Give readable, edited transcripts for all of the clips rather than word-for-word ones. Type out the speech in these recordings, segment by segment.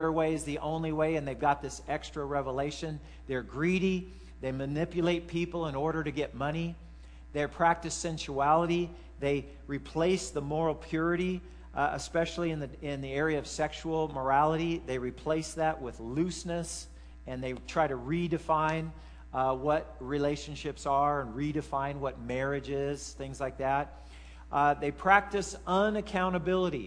way is the only way, and they've got this extra revelation. They're greedy. They manipulate people in order to get money. They practice sensuality. They replace the moral purity, especially in the area of sexual morality. They replace that with looseness, and they try to redefine what relationships are and redefine what marriage is, things like that. They practice unaccountability.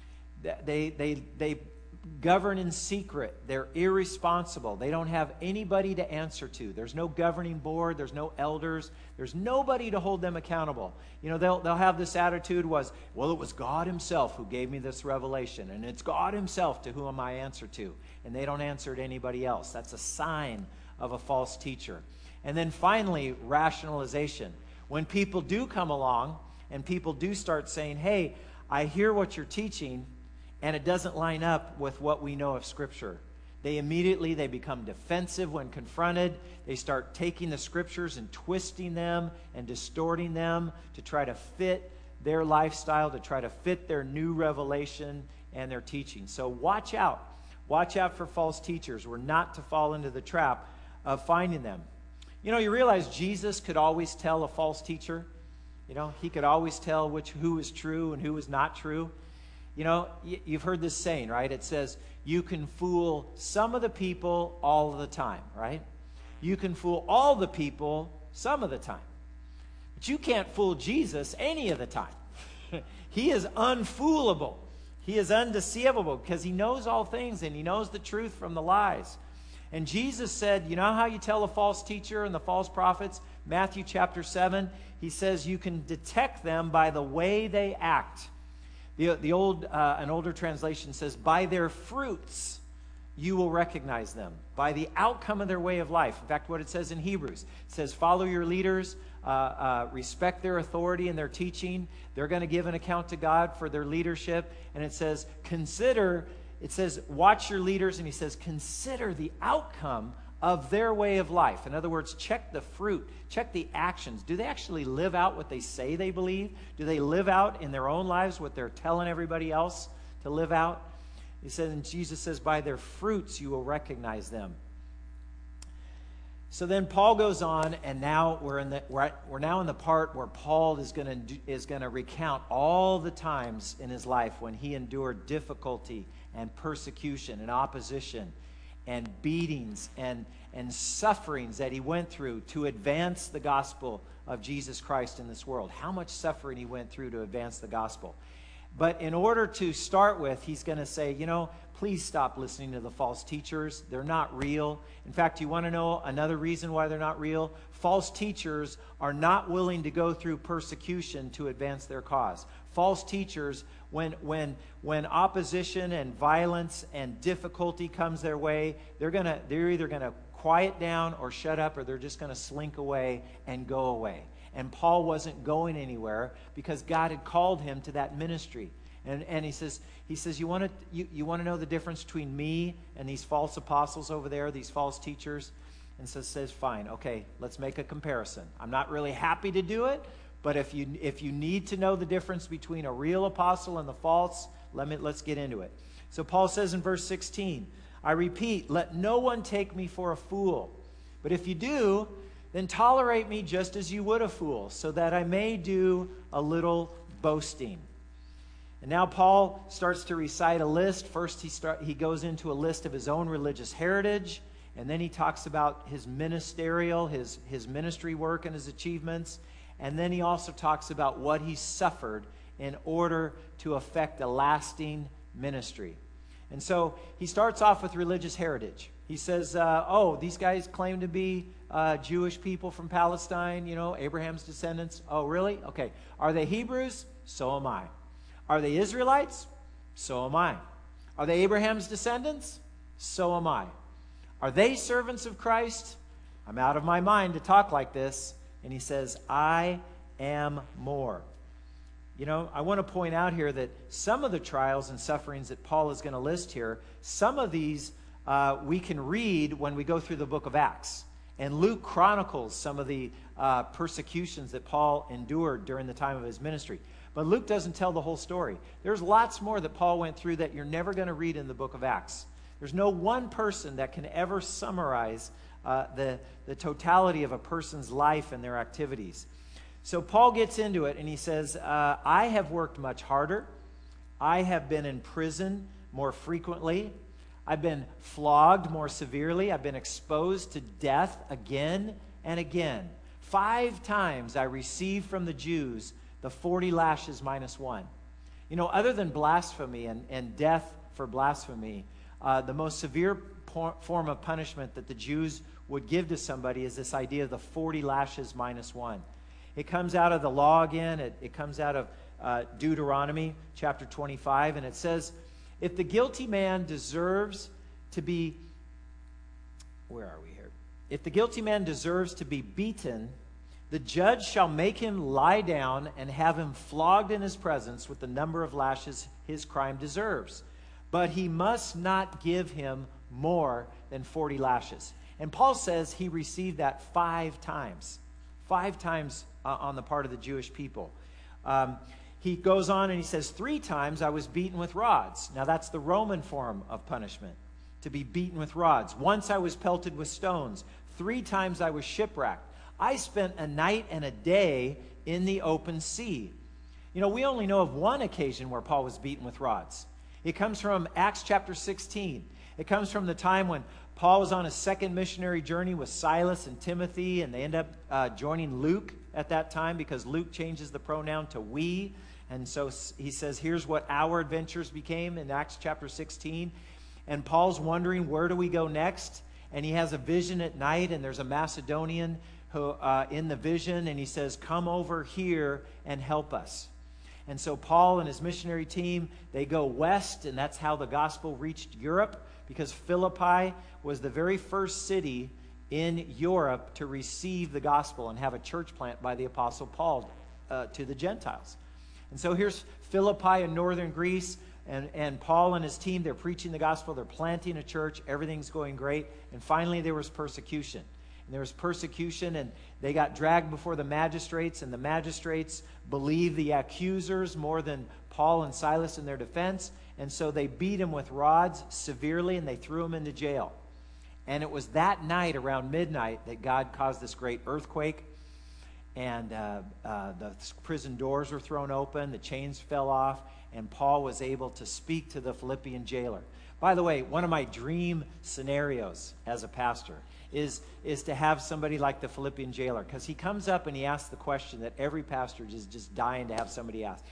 They govern in secret. They're irresponsible. They don't have anybody to answer to. There's no governing board. There's no elders. There's nobody to hold them accountable. You know, they'll have this attitude well, it was God himself who gave me this revelation, and it's God himself to whom I answer to. And they don't answer to anybody else. That's a sign of a false teacher. And then finally, rationalization. When people do come along and people do start saying, hey, I hear what you're teaching, and it doesn't line up with what we know of Scripture. They become defensive when confronted. They start taking the Scriptures and twisting them and distorting them to try to fit their lifestyle, to try to fit their new revelation and their teaching. So watch out. Watch out for false teachers. We're not to fall into the trap of finding them. You know, you realize Jesus could always tell a false teacher. You know, he could always tell who is true and who is not true. You know, you've heard this saying, right? It says, you can fool some of the people all of the time, right? You can fool all the people some of the time. But you can't fool Jesus any of the time. He is unfoolable. He is undeceivable because he knows all things and he knows the truth from the lies. And Jesus said, you know how you tell a false teacher and the false prophets? Matthew chapter 7, he says you can detect them by the way they act. An older translation says, by their fruits you will recognize them, by the outcome of their way of life. In fact, what it says in Hebrews, it says, follow your leaders, respect their authority and their teaching. They're going to give an account to God for their leadership. And it says, watch your leaders, and he says, consider the outcome of their way of life. In other words, check the fruit, check the actions. Do they actually live out what they say they believe? Do they live out in their own lives what they're telling everybody else to live out? He said, and Jesus says, by their fruits you will recognize them. So then Paul goes on, and now we're now in the part where Paul is going to recount all the times in his life when he endured difficulty and persecution and opposition and beatings and sufferings that he went through to advance the gospel of Jesus Christ in this world. How much suffering he went through to advance the gospel. But in order to start with, he's going to say, you know, please stop listening to the false teachers. They're not real. In fact, you want to know another reason why they're not real? False teachers are not willing to go through persecution to advance their cause. False teachers, when opposition and violence and difficulty comes their way, they're either going to quiet down or shut up, or they're just going to slink away and go away. And Paul wasn't going anywhere because God had called him to that ministry. And he says, you want to know the difference between me and these false apostles over there, these false teachers? And so says, fine, okay, let's make a comparison. I'm not really happy to do it, but if you need to know the difference between a real apostle and the false, let's get into it. So Paul says in verse 16, I repeat, let no one take me for a fool. But if you do, then tolerate me just as you would a fool, so that I may do a little boasting. And now Paul starts to recite a list. First, he goes into a list of his own religious heritage, and then he talks about his ministerial, his ministry work and his achievements. And then he also talks about what he suffered in order to effect a lasting ministry. And so he starts off with religious heritage. He says, these guys claim to be Jewish people from Palestine, Abraham's descendants. Oh, really? Okay. Are they Hebrews? So am I. Are they Israelites? So am I. Are they Abraham's descendants? So am I. Are they servants of Christ? I'm out of my mind to talk like this. And he says, I am more. I want to point out here that some of the trials and sufferings that Paul is going to list here, some of these we can read when we go through the book of Acts. And Luke chronicles some of the persecutions that Paul endured during the time of his ministry. But Luke doesn't tell the whole story. There's lots more that Paul went through that you're never going to read in the book of Acts. There's no one person that can ever summarize the totality of a person's life and their activities. So Paul gets into it and he says, I have worked much harder. I have been in prison more frequently. I've been flogged more severely. I've been exposed to death again and again. 5 times I received from the Jews the 40 lashes minus 1. You know, other than blasphemy and death for blasphemy, the most severe form of punishment that the Jews would give to somebody is this idea of the 40 lashes minus 1. It comes out of the law again. It comes out of Deuteronomy chapter 25, and it says, if the guilty man deserves to be, where are we here? If the guilty man deserves to be beaten, the judge shall make him lie down and have him flogged in his presence with the number of lashes his crime deserves. But he must not give him more than 40 lashes. And Paul says he received that 5 times. 5 times on the part of the Jewish people. He goes on and he says, 3 times I was beaten with rods. Now that's the Roman form of punishment, to be beaten with rods. Once I was pelted with stones. 3 times I was shipwrecked. I spent a night and a day in the open sea. You know, we only know of one occasion where Paul was beaten with rods. It comes from Acts chapter 16. It comes from the time when Paul was on his second missionary journey with Silas and Timothy, and they end up joining Luke at that time because Luke changes the pronoun to we. And so he says, here's what our adventures became in Acts chapter 16. And Paul's wondering, where do we go next? And he has a vision at night, and there's a Macedonian who in the vision, and he says, come over here and help us. And so Paul and his missionary team, they go west, and that's how the gospel reached Europe, because Philippi was the very first city in Europe to receive the gospel and have a church plant by the Apostle Paul to the Gentiles. And so here's Philippi in northern Greece, and Paul and his team, they're preaching the gospel, they're planting a church, everything's going great, and finally there was persecution. And there was persecution, and they got dragged before the magistrates, and the magistrates believed the accusers more than Paul and Silas in their defense, and so they beat him with rods severely, and they threw him into jail. And it was that night around midnight that God caused this great earthquake, and the prison doors were thrown open, the chains fell off, and Paul was able to speak to the Philippian jailer. By the way, one of my dream scenarios as a pastor is to have somebody like the Philippian jailer, because he comes up and he asks the question that every pastor is just dying to have somebody ask.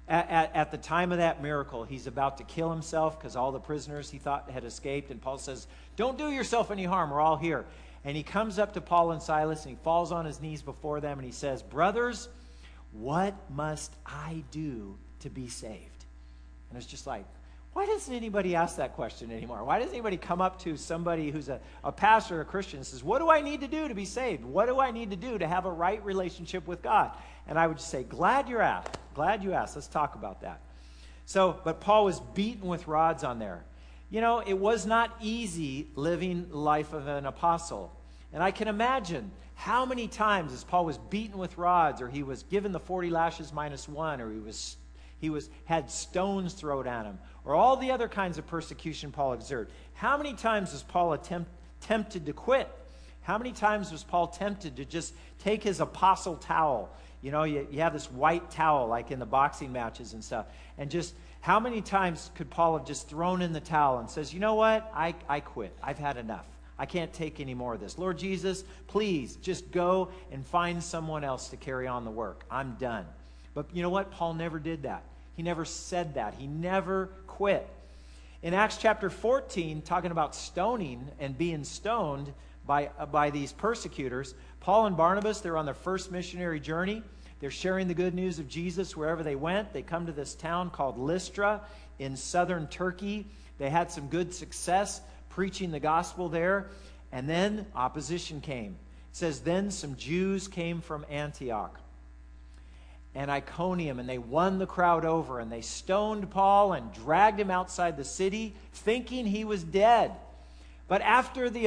At the time of that miracle, he's about to kill himself because all the prisoners he thought had escaped, and Paul says, don't do yourself any harm, we're all here. And he comes up to Paul and Silas, and he falls on his knees before them, and he says, brothers, what must I do to be saved? And it's just like, why doesn't anybody ask that question anymore? Why doesn't anybody come up to somebody who's a pastor or a Christian and says, what do I need to do to be saved? What do I need to do to have a right relationship with God? And I would just say, glad you asked. Glad you asked. Let's talk about that. So, but Paul was beaten with rods on there. You know, it was not easy living the life of an apostle. And I can imagine how many times as Paul was beaten with rods, or he was given the 40 lashes minus 1, or he had stones thrown at him, or all the other kinds of persecution Paul exerted. How many times was Paul tempted to quit? How many times was Paul tempted to just take his apostle towel? You know, you have this white towel like in the boxing matches and stuff. And just how many times could Paul have just thrown in the towel and says, you know what? I quit. I've had enough. I can't take any more of this. Lord Jesus, please just go and find someone else to carry on the work. I'm done. But you know what? Paul never did that. He never said that. He never quit. In Acts chapter 14, talking about stoning and being stoned by these persecutors, Paul and Barnabas, they're on their first missionary journey. They're sharing the good news of Jesus wherever they went. They come to this town called Lystra in southern Turkey. They had some good success preaching the gospel there. And then opposition came. It says, then some Jews came from Antioch and Iconium, and they won the crowd over, and they stoned Paul and dragged him outside the city, thinking he was dead. But after the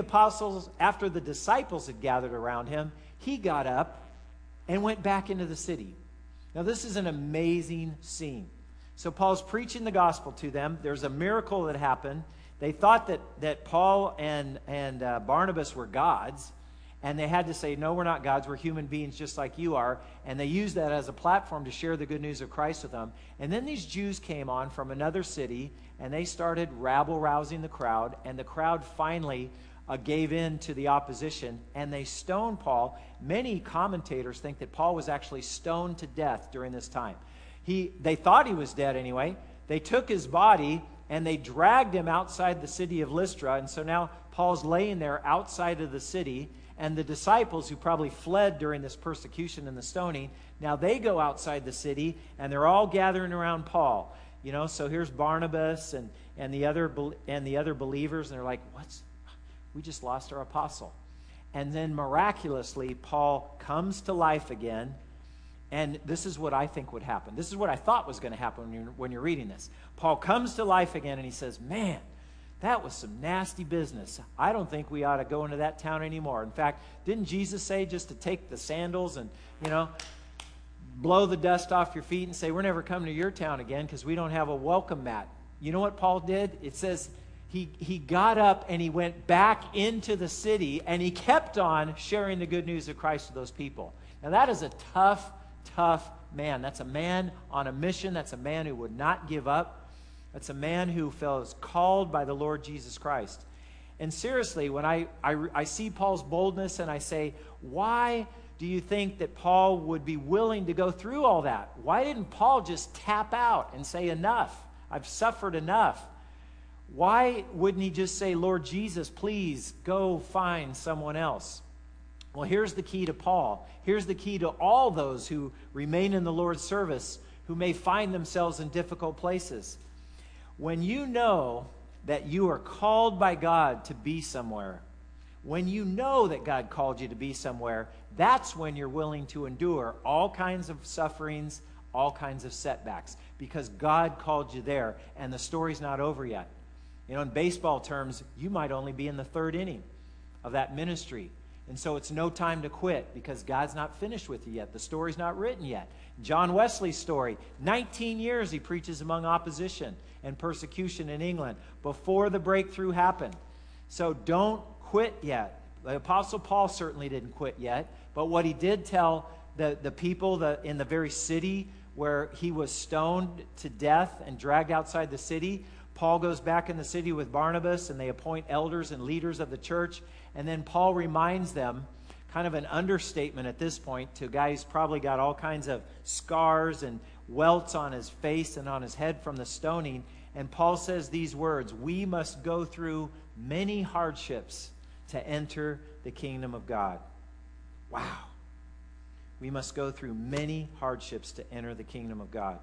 disciples had gathered around him, he got up and went back into the city. Now, this is an amazing scene. So Paul's preaching the gospel to them. There's a miracle that happened. They thought that Paul and Barnabas were gods, and they had to say, no, we're not gods, we're human beings just like you are. And they used that as a platform to share the good news of Christ with them. And then these Jews came on from another city, and they started rabble-rousing the crowd, and the crowd finally gave in to the opposition, and they stoned Paul. Many commentators think that Paul was actually stoned to death during this time. They thought he was dead anyway. They took his body, and they dragged him outside the city of Lystra, and so now Paul's laying there outside of the city, and the disciples who probably fled during this persecution and the stoning, now they go outside the city, and they're all gathering around Paul. You know, so here's Barnabas and the other believers, and they're like, we just lost our apostle. And then miraculously, Paul comes to life again, and this is what I think would happen. This is what I thought was going to happen when you're reading this. Paul comes to life again, and he says, man, that was some nasty business. I don't think we ought to go into that town anymore. In fact, didn't Jesus say just to take the sandals and, blow the dust off your feet and say, we're never coming to your town again because we don't have a welcome mat? You know what Paul did? It says he got up and he went back into the city, and he kept on sharing the good news of Christ to those people. Now that is a tough man. That's a man on a mission. That's a man who would not give up. That's a man who feels called by the Lord Jesus Christ. And seriously, when I see Paul's boldness and I say, why do you think that Paul would be willing to go through all that? Why didn't Paul just tap out and say, enough? I've suffered enough. Why wouldn't he just say, Lord Jesus, please go find someone else? Well, here's the key to Paul. Here's the key to all those who remain in the Lord's service who may find themselves in difficult places. When you know that you are called by God to be somewhere, when you know that God called you to be somewhere, that's when you're willing to endure all kinds of sufferings, all kinds of setbacks, because God called you there, and the story's not over yet. In baseball terms, you might only be in the third inning of that ministry. And so it's no time to quit because God's not finished with you yet. The story's not written yet. John Wesley's story, 19 years he preaches among opposition and persecution in England before the breakthrough happened. So don't quit yet. The Apostle Paul certainly didn't quit yet, but what he did tell the people in the very city where he was stoned to death and dragged outside the city, Paul goes back in the city with Barnabas, and they appoint elders and leaders of the church. And then Paul reminds them, kind of an understatement at this point, to a guy who's probably got all kinds of scars and welts on his face and on his head from the stoning. And Paul says these words, we must go through many hardships to enter the kingdom of God. Wow. We must go through many hardships to enter the kingdom of God.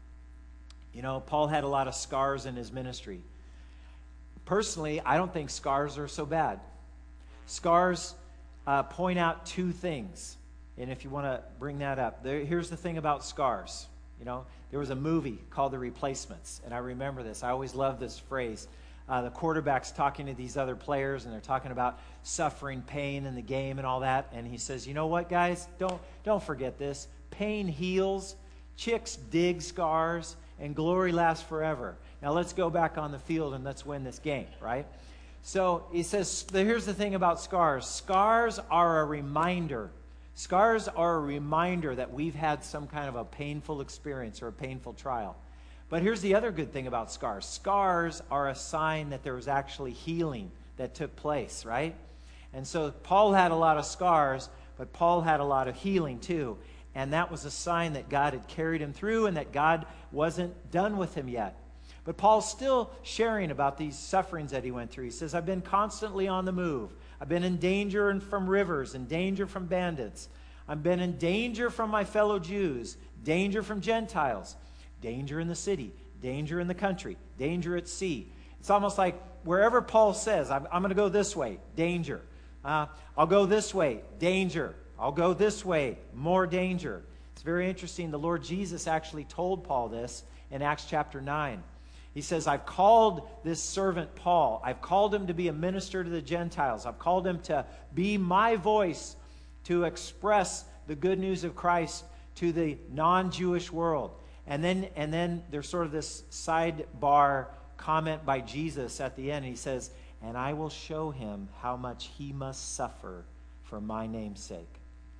Paul had a lot of scars in his ministry. Personally, I don't think scars are so bad. Scars point out two things. And if you want to bring that up, here's the thing about scars. There was a movie called The Replacements, and I remember this. I always love this phrase. The quarterback's talking to these other players, and they're talking about suffering pain in the game and all that. And he says, you know what, guys? Don't forget this. Pain heals, chicks dig scars, and glory lasts forever. Now let's go back on the field and let's win this game, right? So he says, here's the thing about scars. Scars are a reminder. Scars are a reminder that we've had some kind of a painful experience or a painful trial. But here's the other good thing about scars. Scars are a sign that there was actually healing that took place, right? And so Paul had a lot of scars, but Paul had a lot of healing too. And that was a sign that God had carried him through and that God wasn't done with him yet. But Paul's still sharing about these sufferings that he went through. He says, I've been constantly on the move. I've been in danger from rivers, in danger from bandits. I've been in danger from my fellow Jews, danger from Gentiles, danger in the city, danger in the country, danger at sea. It's almost like wherever Paul says, I'm going to go this way, danger. I'll go this way, danger. I'll go this way, more danger. It's very interesting. The Lord Jesus actually told Paul this in Acts chapter 9. He says, I've called this servant Paul. I've called him to be a minister to the Gentiles. I've called him to be my voice to express the good news of Christ to the non-Jewish world. And then there's sort of this sidebar comment by Jesus at the end. He says, "And I will show him how much he must suffer for my name's sake."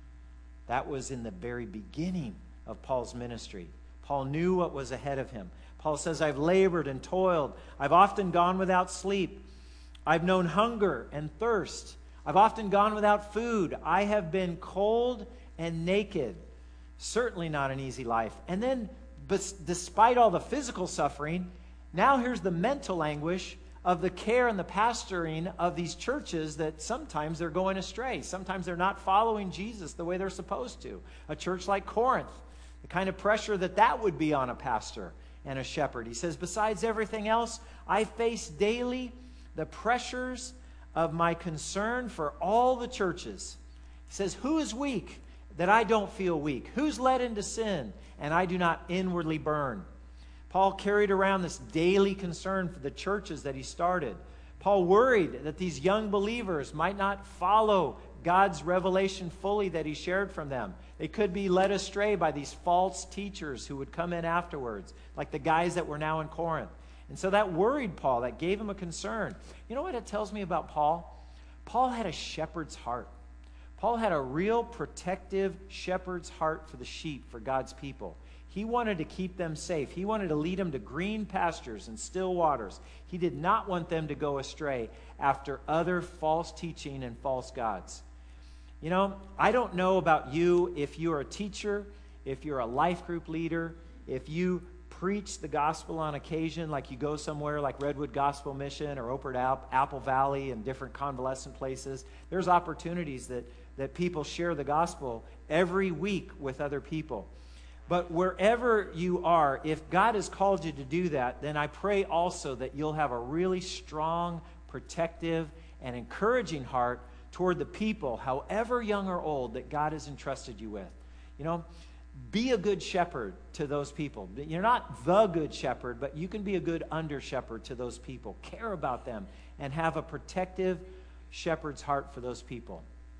That was in the very beginning of Paul's ministry. Paul knew what was ahead of him. Paul says, "I've labored and toiled. I've often gone without sleep. I've known hunger and thirst. I've often gone without food. I have been cold and naked." Certainly not an easy life. And then, despite all the physical suffering, now here's the mental anguish of the care and the pastoring of these churches that sometimes they're going astray. Sometimes they're not following Jesus the way they're supposed to. A church like Corinth, the kind of pressure that would be on a pastor and a shepherd. He says, "Besides everything else, I face daily the pressures of my concern for all the churches." He says, "Who is weak that I don't feel weak? Who's led into sin and I do not inwardly burn?" Paul carried around this daily concern for the churches that he started. Paul worried that these young believers might not follow God's revelation fully that he shared from them. They could be led astray by these false teachers who would come in afterwards, like the guys that were now in Corinth. And so that worried Paul. That gave him a concern. You know what it tells me about Paul? Paul had a shepherd's heart. Paul had a real protective shepherd's heart for the sheep, for God's people. He wanted to keep them safe. He wanted to lead them to green pastures and still waters. He did not want them to go astray after other false teaching and false gods. You know, I don't know about you, if you're a teacher, if you're a life group leader, if you preach the gospel on occasion, like you go somewhere like Redwood Gospel Mission or over at Apple Valley and different convalescent places. There's opportunities that people share the gospel every week with other people. But wherever you are, if God has called you to do that, then I pray also that you'll have a really strong, protective, and encouraging heart toward the people, however young or old, that God has entrusted you with. You know, be a good shepherd to those people. You're not the good shepherd, but you can be a good under shepherd to those people. Care about them and have a protective shepherd's heart for those people.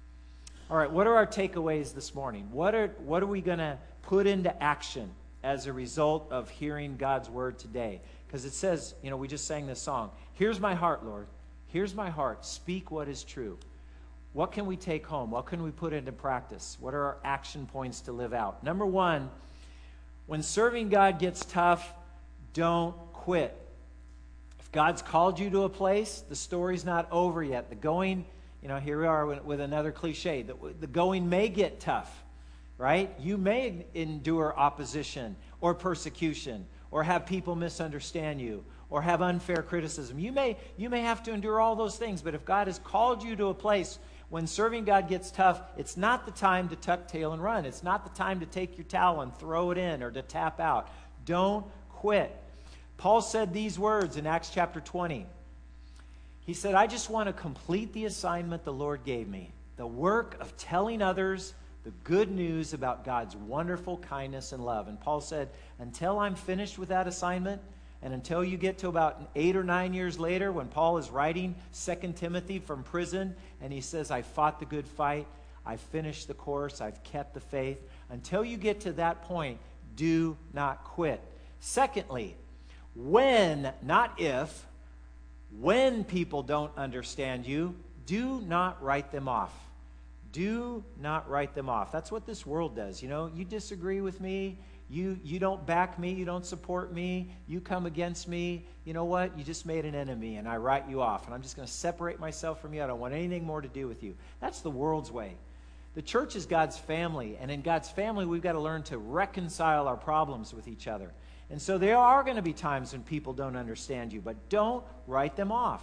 All right, what are our takeaways this morning? What are we going to put into action as a result of hearing God's word today? Because it says, you know, we just sang this song, "Here's my heart, Lord. Here's my heart. Speak what is true." What can we take home? What can we put into practice? What are our action points to live out? Number one, when serving God gets tough, don't quit. If God's called you to a place, the story's not over yet. The going, you know, here we are with another cliche. The going may get tough, right? You may endure opposition or persecution or have people misunderstand you or have unfair criticism. You may have to endure all those things, but if God has called you to a place when serving God gets tough, it's not the time to tuck tail and run. It's not the time to take your towel and throw it in or to tap out. Don't quit. Paul said these words in Acts chapter 20. He said, "I just want to complete the assignment the Lord gave me, the work of telling others the good news about God's wonderful kindness and love." And Paul said, until I'm finished with that assignment, and until you get to about 8 or 9 years later when Paul is writing 2 Timothy from prison, and he says, "I fought the good fight, I finished the course, I've kept the faith." Until you get to that point, do not quit. Secondly, when, not if, when people don't understand you, do not write them off. Do not write them off. That's what this world does. You know, you disagree with me. You don't back me. You don't support me. You come against me. You know what? You just made an enemy, and I write you off. And I'm just going to separate myself from you. I don't want anything more to do with you. That's the world's way. The church is God's family, and in God's family, we've got to learn to reconcile our problems with each other. And so there are going to be times when people don't understand you, but don't write them off.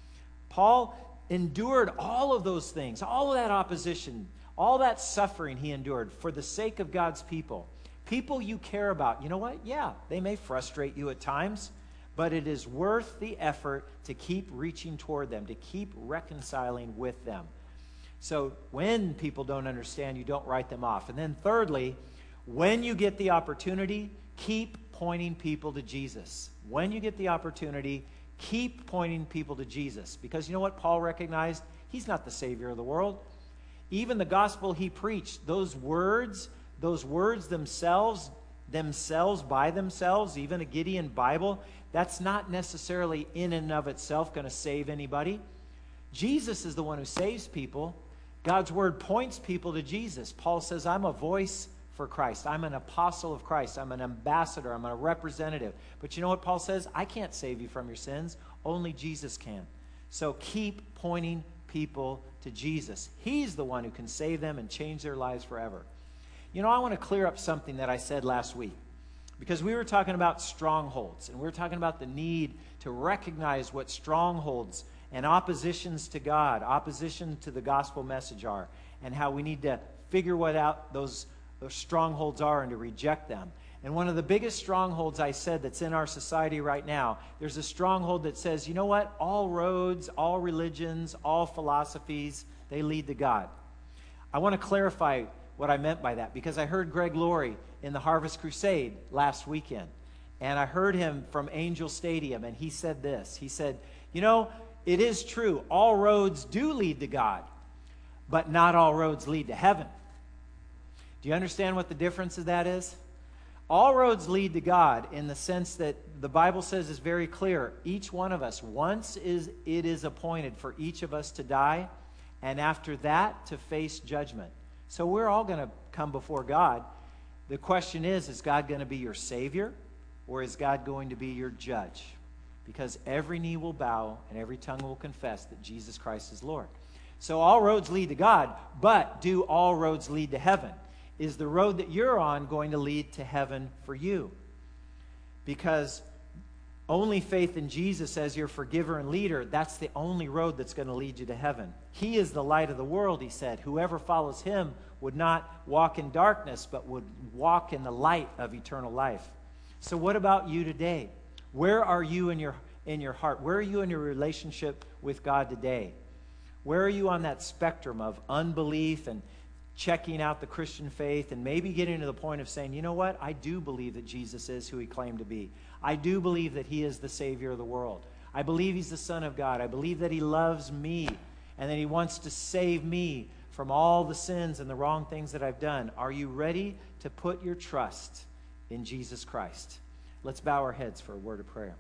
Paul endured all of those things, all of that opposition, all that suffering he endured for the sake of God's people. People you care about. You know what? Yeah, they may frustrate you at times, but it is worth the effort to keep reaching toward them, to keep reconciling with them. So when people don't understand you, don't write them off. And then thirdly, when you get the opportunity, keep pointing people to Jesus. When you get the opportunity, keep pointing people to Jesus. Because you know what Paul recognized? He's not the Savior of the world. Even the gospel he preached, those words themselves themselves, by themselves, even a Gideon Bible, that's not necessarily in and of itself going to save anybody. Jesus is the one who saves people. God's word points people to Jesus. Paul says, I'm a voice for Christ. I'm an apostle of Christ. I'm an ambassador. I'm a representative. But you know what Paul says? I can't save you from your sins. Only Jesus can. So keep pointing people to Jesus. He's the one who can save them and change their lives forever. You know, I want to clear up something that I said last week, because we were talking about strongholds, and we were talking about the need to recognize what strongholds and oppositions to God, opposition to the gospel message are, and how we need to figure what out those strongholds are and to reject them. And one of the biggest strongholds I said that's in our society right now, there's a stronghold that says, you know what? All roads, all religions, all philosophies, they lead to God. I want to clarify what I meant by that, because I heard Greg Laurie in the Harvest Crusade last weekend, and I heard him from Angel Stadium, and he said this. He said, you know, it is true, all roads do lead to God, but not all roads lead to heaven. Do you understand what the difference of that is? All roads lead to God in the sense that the Bible says is very clear. Each one of us, once it is appointed for each of us to die, and after that to face judgment. So we're all going to come before God. The question is God going to be your Savior, or is God going to be your judge? Because every knee will bow and every tongue will confess that Jesus Christ is Lord. So all roads lead to God, but do all roads lead to heaven? Is the road that you're on going to lead to heaven for you? Because only faith in Jesus as your forgiver and leader, that's the only road that's going to lead you to heaven. He is the light of the world, he said. Whoever follows him would not walk in darkness, but would walk in the light of eternal life. So what about you today? Where are you in your heart? Where are you in your relationship with God today? Where are you on that spectrum of unbelief and checking out the Christian faith, and maybe getting to the point of saying, you know what, I do believe that Jesus is who he claimed to be. I do believe that he is the Savior of the world. I believe he's the Son of God. I believe that he loves me and that he wants to save me from all the sins and the wrong things that I've done. Are you ready to put your trust in Jesus Christ? Let's bow our heads for a word of prayer.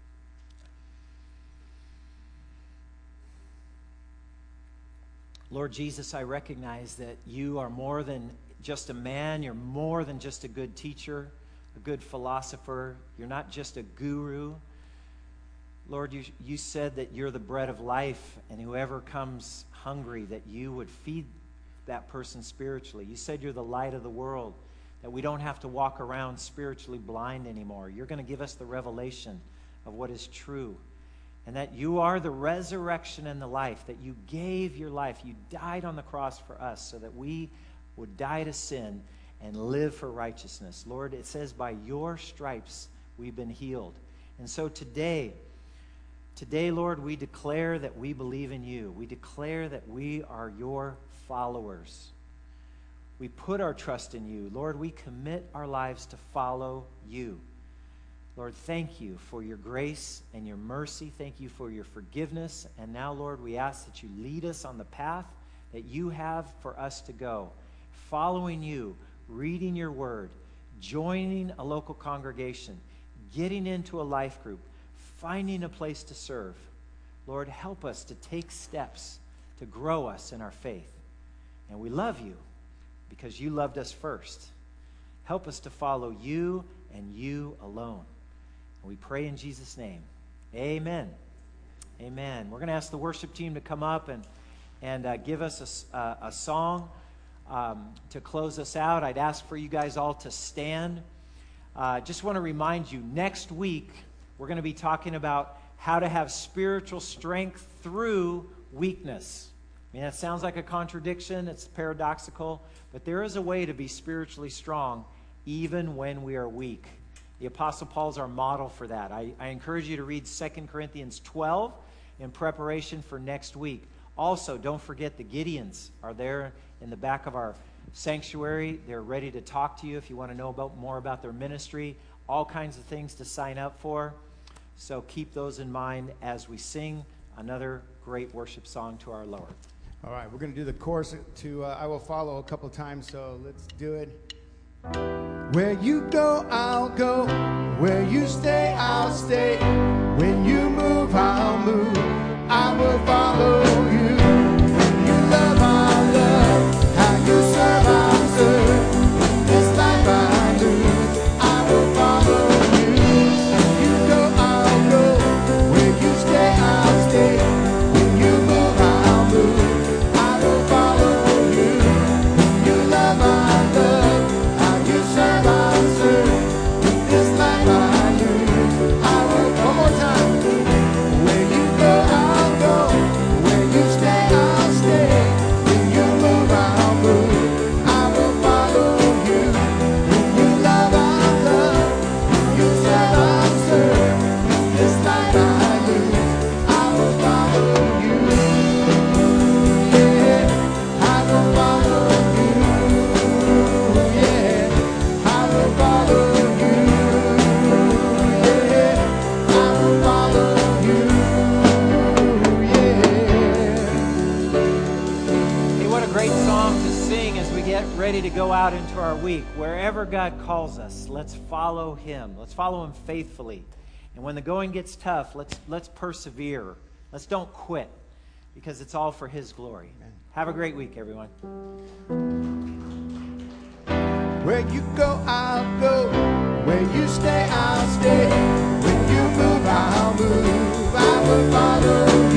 Lord Jesus, I recognize that you are more than just a man. You're more than just a good teacher, a good philosopher. You're not just a guru. Lord, you said that you're the bread of life, and whoever comes hungry, that you would feed that person spiritually. You said you're the light of the world, that we don't have to walk around spiritually blind anymore. You're going to give us the revelation of what is true. And that you are the resurrection and the life, that you gave your life. You died on the cross for us so that we would die to sin and live for righteousness. Lord, it says by your stripes we've been healed. And so today, Lord, we declare that we believe in you. We declare that we are your followers. We put our trust in you. Lord, we commit our lives to follow you. Lord, thank you for your grace and your mercy. Thank you for your forgiveness. And now, Lord, we ask that you lead us on the path that you have for us to go, following you, reading your word, joining a local congregation, getting into a life group, finding a place to serve. Lord, help us to take steps to grow us in our faith. And we love you because you loved us first. Help us to follow you and you alone. We pray in Jesus' name. Amen. Amen. We're going to ask the worship team to come up and give us a song to close us out. I'd ask for you guys all to stand. Just want to remind you, next week we're going to be talking about how to have spiritual strength through weakness. I mean, that sounds like a contradiction. It's paradoxical. But there is a way to be spiritually strong even when we are weak. The Apostle Paul's our model for that. I encourage you to read 2 Corinthians 12 in preparation for next week. Also, don't forget the Gideons are there in the back of our sanctuary. They're ready to talk to you if you want to know more about their ministry. All kinds of things to sign up for. So keep those in mind as we sing another great worship song to our Lord. All right, we're going to do the chorus to I Will Follow a couple times, so let's do it. Where you go, I'll go. Where you stay, I'll stay. When you move, I'll move. I will follow you. When you love, I'll love. How you serve, I'll serve. This life I lose, I will follow you. Where you go, I'll go. Where you stay, I'll stay. When you move, I'll move. I will follow you. When you love, I'll love. How you serve, I'll serve. This life I lose, I will. One more time. Where you go, I'll go. Where you stay, I'll stay. When you move, I'll move. I will follow you. When you love, I'll love. When you serve, I'll serve. This life I lose, I will follow you. Yeah, I will follow you. Yeah, I will follow you. Yeah, I will follow you. Yeah. Hey, what a great song to sing as we get ready to go out into our week. Wherever God calls us, let's follow Him. Let's follow Him faithfully. And when the going gets tough, let's persevere. Let's don't quit, because it's all for His glory. Have a great week, everyone. Where you go, I'll go. Where you stay, I'll stay. When you move, I'll move. I will follow